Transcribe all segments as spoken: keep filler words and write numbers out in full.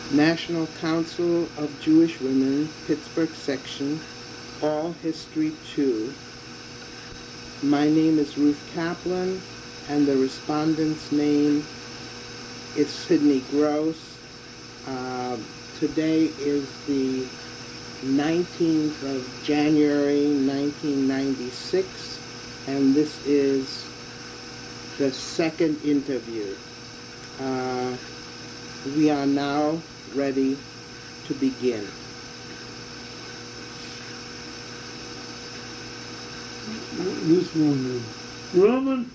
National Council of Jewish Women, Pittsburgh Section, All History two. My name is Ruth Kaplan, and the respondent's name is Sydney Gross. Uh, today is the nineteenth of January, nineteen ninety-six, and this is the second interview. Uh, we are now ready to begin. This one, Roman.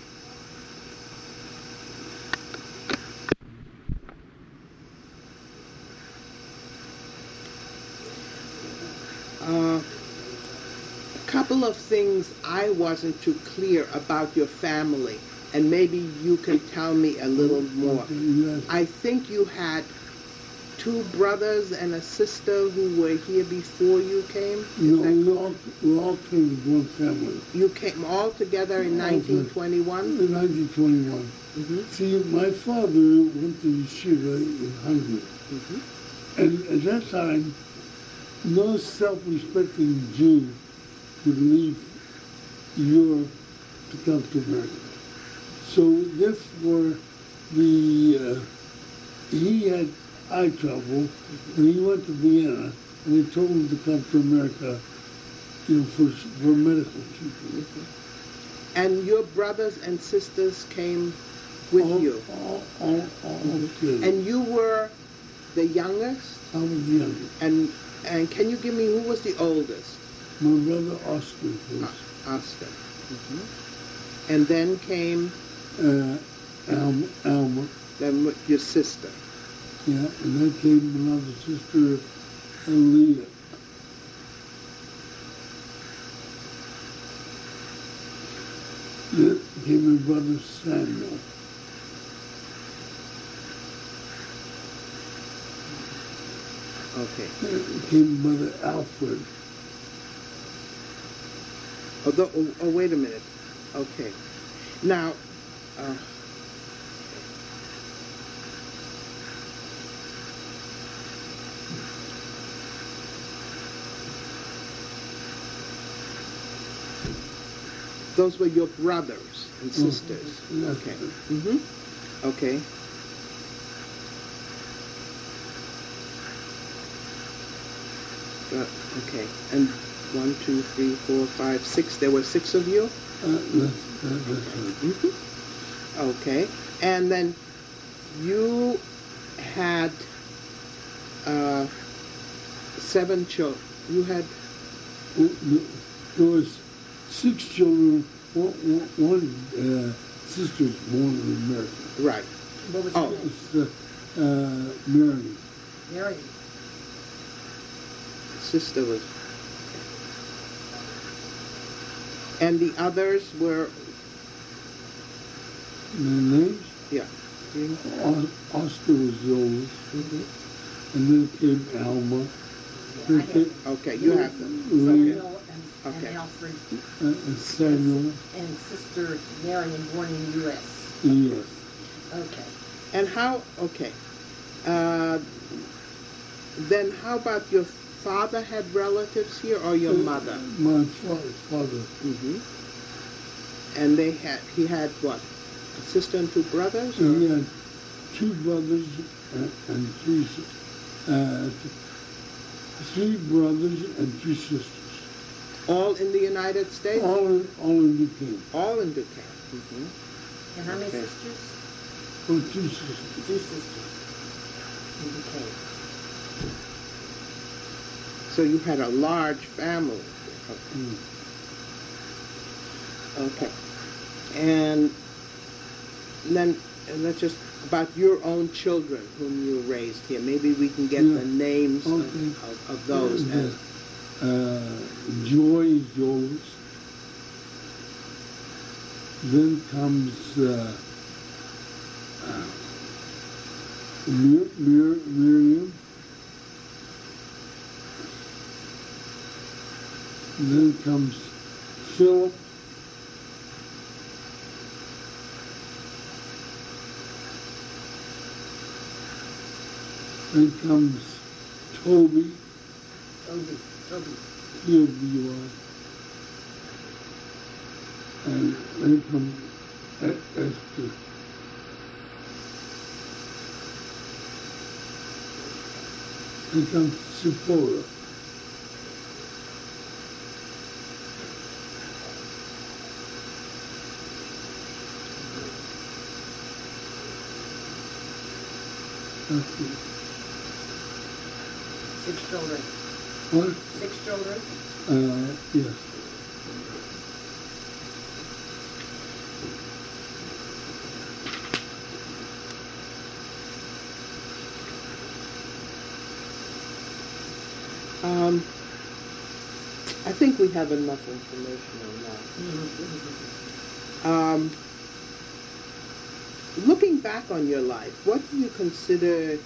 Uh, a couple of things I wasn't too clear about your family, and maybe you can tell me a little more. I think you had two brothers and a sister who were here before you came? Is No, that we all, we all came as one family. You came all together in nineteen twenty-one? In nineteen twenty-one. Mm-hmm. See, my father went to yeshiva in Hungary. Mm-hmm. And at that time, no self-respecting Jew would leave Europe to come to America. So this were the, uh, he had eye trouble, and he went to Vienna, and they told him to come to America, you know, for, for medical treatment. Mm-hmm. And your brothers and sisters came with all, you? All, all, all Mm-hmm. together. And you were the youngest? I was the youngest. And and can you give me, who was the oldest? My brother Oscar was. Uh, Oscar. Mm-hmm. And then came? Uh, Alma, Alma. Then with your sister. Yeah, and then came another sister, Leah. Then came my brother Samuel. Okay. Then came brother Alfred. Although, oh, oh, wait a minute. Okay. Now, uh, those were your brothers and sisters. Mm-hmm. Okay. Mm-hmm. Okay. Uh, okay. And one, two, three, four, five, six. There were six of you? Uh, that's, that, that's right. Mm-hmm. Okay. And then you had uh, seven children. You had... There was six children. One, one uh, sister was born in America. Right. What was Oh. her name? It's, uh, uh, Mary. Mary. Sister was... And the others were... Their names? Yeah. Os- Oscar was the oldest. Mm-hmm. And then came Alma. Then I came Okay, you have them. Leah, Samuel and, Okay. and Alfred uh, and Samuel. and Sister Marion, born in the U S Yes. Okay. And how... Okay. Uh, then how about your father had relatives here, or your mother? My father. father. Mm-hmm. And they had... He had what? A sister and two brothers? Or? He had two brothers and, and three sisters. Uh, three brothers and two sisters. All in the United States? All in, all in Duquesne. All in Duquesne. Mm-hmm. And how many Okay. sisters? Oh, two sisters. Two sisters. In Duquesne. So you had a large family. Mm. Okay. And then uh, let's just, about your own children whom you raised here. Maybe we can get Yeah. the names Okay. of, of, of those. Yeah. And, Uh, Joy is the oldest. Then comes uh, uh, Mir- Mir- Miriam. Then comes Philip. Then comes Toby, Toby, Toby. T O B Y. And then comes E- Esther. Then comes Sephora. That's it. Six children. What? Six children? Uh, yes. Um, I think we have enough information on that. Um, looking back on your life, what do you consider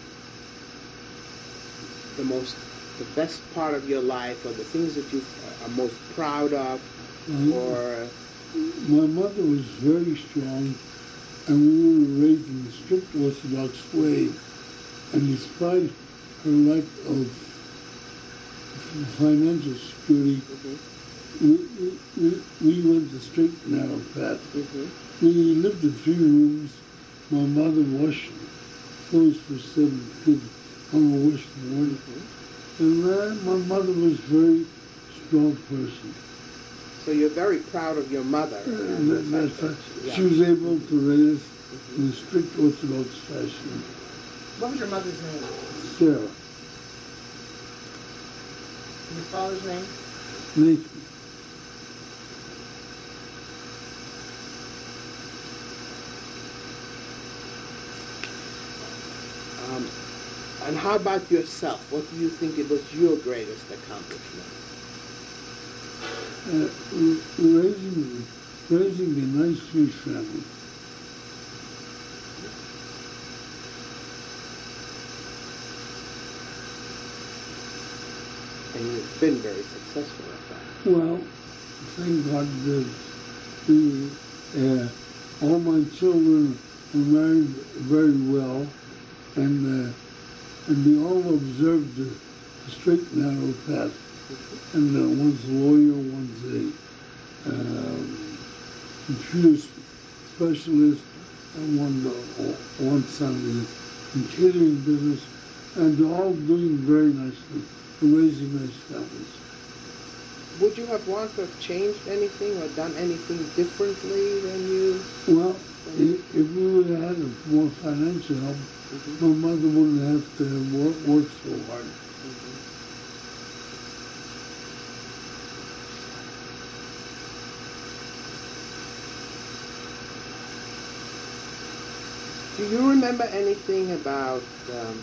the most, the best part of your life, or the things that you are most proud of, Mhm. or My mother was very strong, and we were raised in a strict Orthodox way. And despite her lack of financial security, Mhm. we, we, we went the straight and narrow path. Mhm. We lived in three rooms. My mother washed clothes for seven kids on a wash morning. Mhm. And uh, my mother was a very strong person. So you're very proud of your mother. Uh, in that, that that's, uh, sense. She Yeah. was able to raise us Mhm. in a strict Orthodox fashion. What was your mother's name? Sarah, And your father's name? Nathan, Um, and how about yourself? What do you think it was your greatest accomplishment? uh, r- raising, raising a nice Jewish family. And you've been very successful at that. Well, thank God that the, uh, all my children are married very well, and uh, and they all observed the, the straight and narrow path. And uh, one's a lawyer, one's a um, computer specialist, and one uh, one son is in catering business, and they're all doing very nicely, and raising nice families. Would you have wanted to have changed anything or done anything differently than you? Well, if, if we would have had a more financial help, Mhm. my mother wouldn't have to work, work so hard. Do you remember anything about um,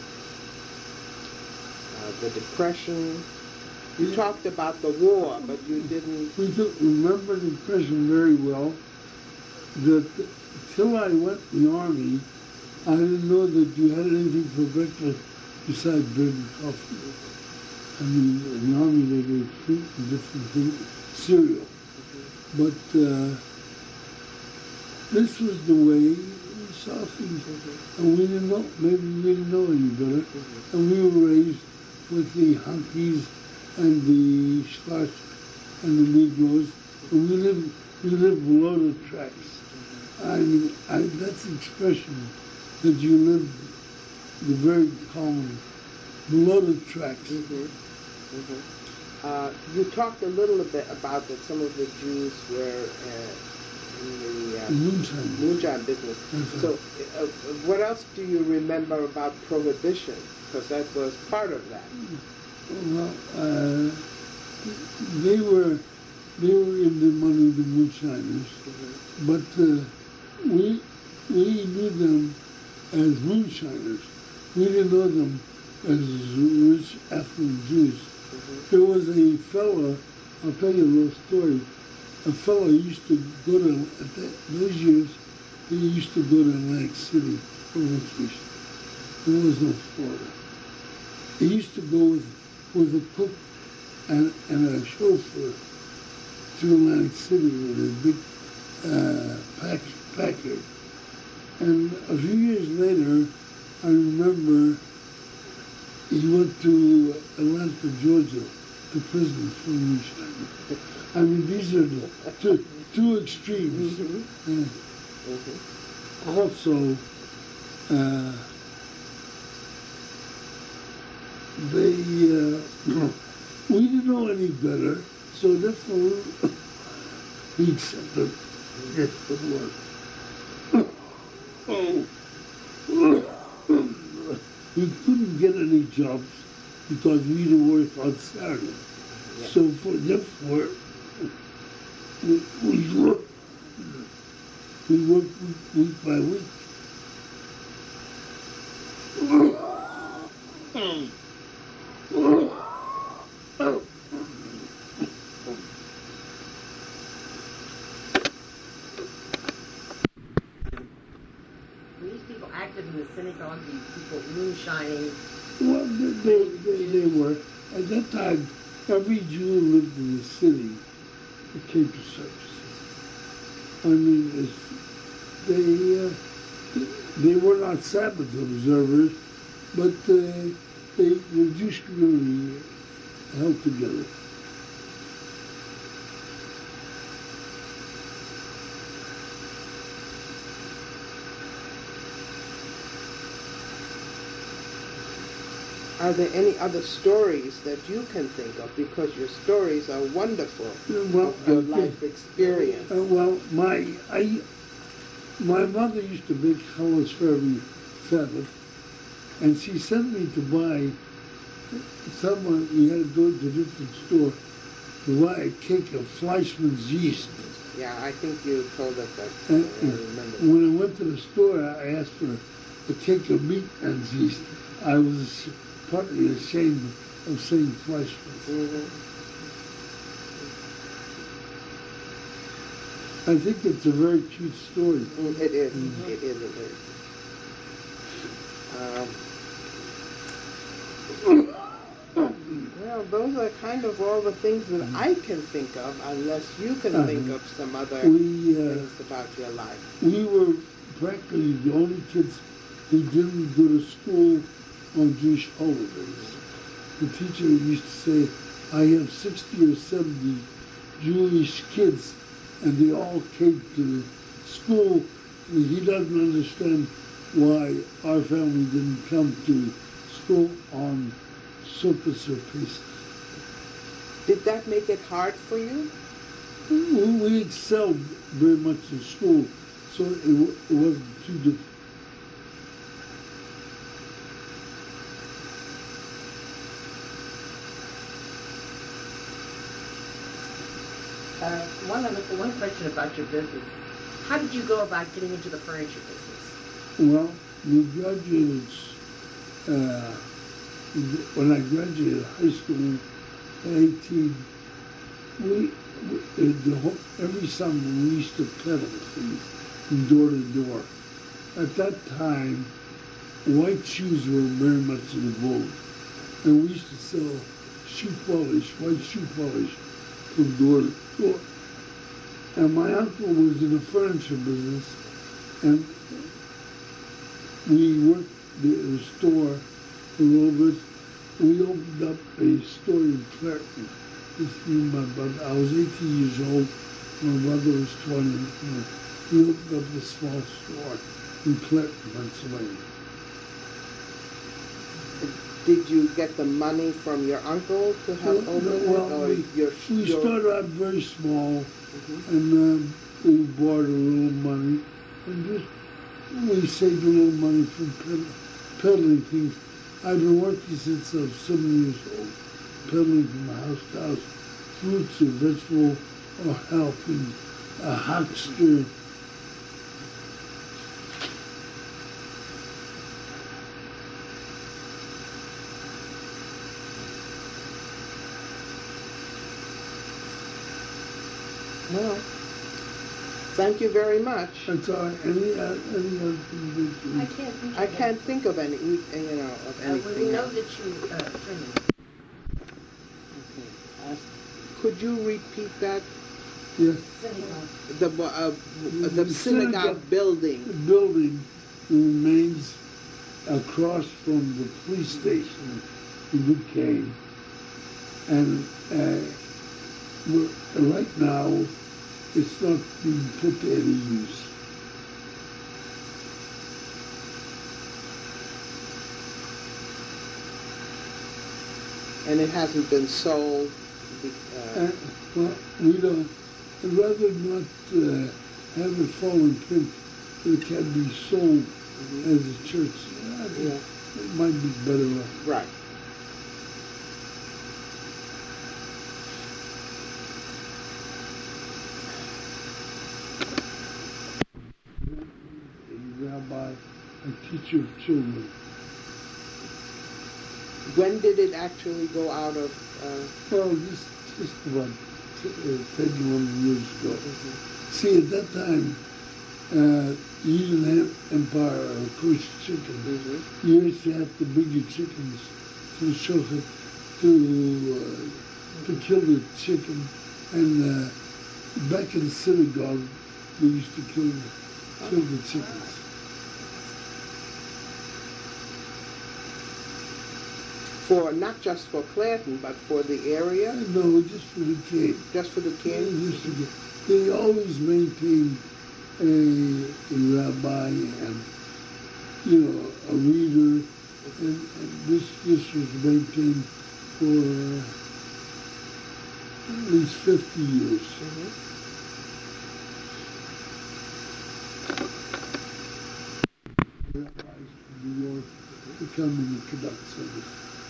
uh, the Depression? You Yeah. talked about the war, but you didn't. We don't remember the Depression very well. That till I went in the Army, I didn't know that you had anything for breakfast besides bread and coffee. I mean, in the Army they gave fruit and different things, cereal. But uh, this was the way we saw things. And we didn't know, maybe we didn't know any better. And we were raised with the Hunkies and the Scotch and the Negroes. And we lived, we lived below the tracks. I mean, I, that's the expression that you live the very common below the tracks. Mhm. Mhm. Uh, you talked a little bit about that some of the Jews were uh, in the uh, Moonshine. moonshine business. That's So, uh, what else do you remember about prohibition? Because that was part of that. Well, uh, they were they were in the money, the moonshiners, Mhm. but uh, we we knew them as moonshiners. We didn't know them as rich affluent Jews. Mhm. There was a fellow, I'll tell you a little story. A fellow used to go to, at that, those years, he used to go to Atlantic City for vacation. There was no Florida. He used to go with, with a cook and, and a chauffeur to Atlantic City with a big uh, pack, packer. And a few years later, I remember he went to Atlanta, Georgia, to prison for moonshine. I mean, these are the two, two extremes. Mm-hmm. Uh, Mm-hmm. also, uh, they, uh, we didn't know any better, so therefore we accepted it would work. Oh. We couldn't get any jobs because we didn't work on Saturday. Yeah. So for therefore, we, we worked, we worked week, week by week. Were these people active in the synagogue? These people moonshining? Well, they, they, they were. At that time, every Jew who lived in the city came to services. I mean, it's, they, uh, they were not Sabbath observers, but uh, they, the Jewish community held together. Are there any other stories that you can think of? Because your stories are wonderful. Well, Of your I life think- experience. Uh, well, my I, my mother used to bake challahs for every Sabbath, and she sent me to buy someone. We had to go to a different store to buy a cake of Fleischmann's yeast. Yeah, I think you told us that. And, I remember. when I went to the store, I asked for a cake of Meatman's yeast. I was partly ashamed of saying Fleischmann's. Mhm. I think it's a very cute story. Mm, It is. Mhm. It is. It is. Um, well, those are kind of all the things that I can think of, unless you can Uh-huh. think of some other We uh, things about your life. we were practically the only kids who didn't go to school on Jewish holidays. The teacher used to say, I have sixty or seventy Jewish kids, and they all came to school. And he doesn't understand why our family didn't come to school on Sukkot or Pesach. Did that make it hard for you? We we excelled very much in school, so it, wa- it wasn't too difficult. Uh, one other, one question about your business. How did you go about getting into the furniture business? Well, we graduated, uh, when I graduated high school at eighteen, we, we uh, the whole, every summer we used to peddle things from door to door. At that time, white shoes were very much in vogue, and we used to sell shoe polish, white shoe polish, from door to door. And my uncle was in the furniture business, and we worked the, the store a little bit. We opened up a store in Clerton. This me and my brother. I was eighteen years old. My brother was twenty. And we opened up a small store in Clerton, Pennsylvania. Did you get the money from your uncle to help Well, open well, it, or we- your? We your started out very small, Mhm. and um, we borrowed a little money, and just we saved a little money from peddling, peddling things. I've been working since I was seven years old, peddling from house to house, fruits and vegetables, or helping a huckster. Well, thank you very much. That's all. right. Any, uh, any other thing that you- I can't think of I it. can't think of any, you know, of Uh, we anything know else. that you, uh, Freeman, Okay. Uh, Could you repeat that? Yes. synagogue. The, uh, uh, the The synagogue synagogue. building. The building remains across from the police station in Duquesne, and uh, we're- right now it's not being put to any use. And it hasn't been sold. Uh, Uh, well, we don't, I'd rather not uh, have it fall in print, but it can be sold mhm. as a church. I think Yeah. It might be better off. Right. A rabbi, a teacher of children. When did it actually go out of? Uh, Well, just, just about t- uh, ten, eleven years ago. mhm. See, at that time, uh, you didn't have Empire or kosher chicken. Mhm. You used to have to bring your chickens to the shochet to, uh, to kill the chicken. And uh, back in the synagogue, we used to kill, kill the chickens. For not just for Clanton, but for the area, No, just for the cane. just for the They, kids. used to get, they always maintained a, a rabbi and, you know, a reader, and, and this this was maintained for at least fifty years. Mhm. Rabbis from New York to come and conduct service.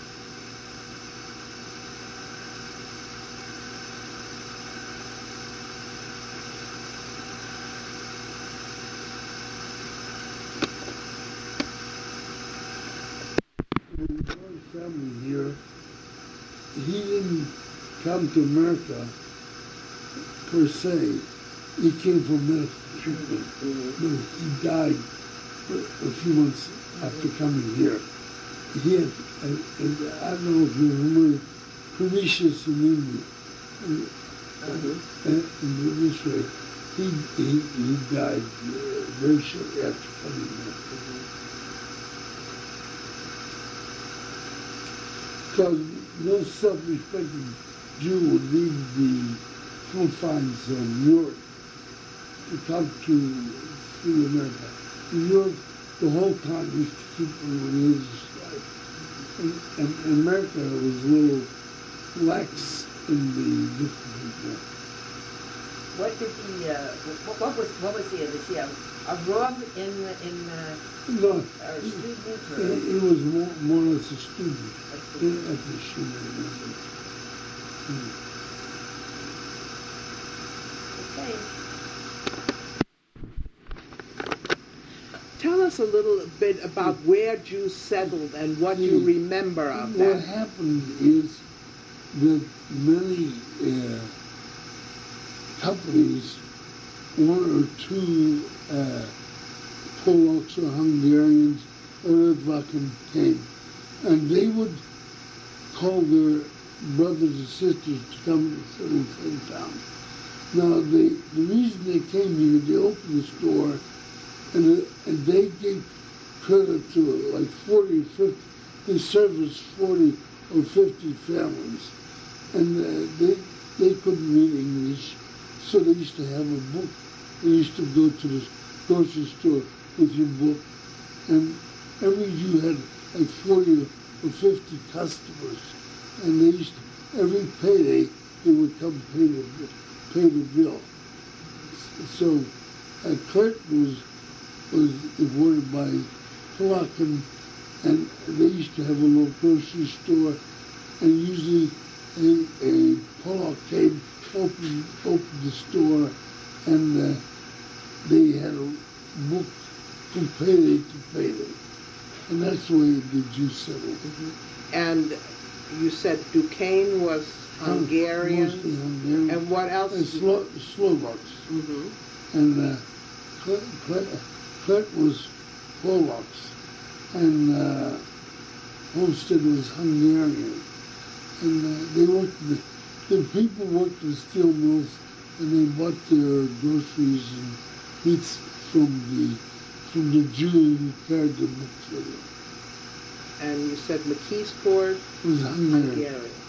And our family here, he didn't come to America per se. He came for medical treatment, Mhm. but he died a a few months after coming here. He had, and, and I don't know if you remember Pernicious in India. And, Mhm. and, and this way, he, he, he died uh, very shortly after coming here. Because no self-respecting Jew would leave the confines of New York to come to, to America. In Europe, the whole time used to keep a religious life. And, and, and America was a little lax in the different people. What did he? Uh, what, what was? What was he? Was he a, a rub in in uh, No, or a he, student he, or? he was more, more or less a student a in- student? at the shul. Okay. Tell us a little bit about where Jews settled and what you Hmm. remember of What that. happened is that many uh, companies, one or two uh, Polacks or Hungarians or Litvaken came, and they would call their brothers and sisters to come and settle in the same town. Now, they, the reason they came here, they opened the store, and, uh, and they gave credit to like forty or fifty, they serviced forty or fifty families, and uh, they, they couldn't read English, so they used to have a book. They used to go to the grocery store with your book, and every Jew had like forty or fifty customers, and they used to, every payday they would come pay the pay the bill. So uh, Clinton was was awarded by Polakin, and they used to have a little grocery store, and usually a, a Polak came, opened, opened the store, and uh, they had a book from payday to payday. And that's the way the Jews settled. And you said Duquesne was Hungarian. Mostly Hungarian. And what else? And Slo- Slovaks. hmm And uh, Clint, Clint, Clint was Polacks. And uh, Homestead was Hungarian. And uh, they worked, the, the people worked in steel mills, and they bought their groceries and meats from the from the Jew who carried the books with them. and you said McKeesport, was Hungarian. Hungarian.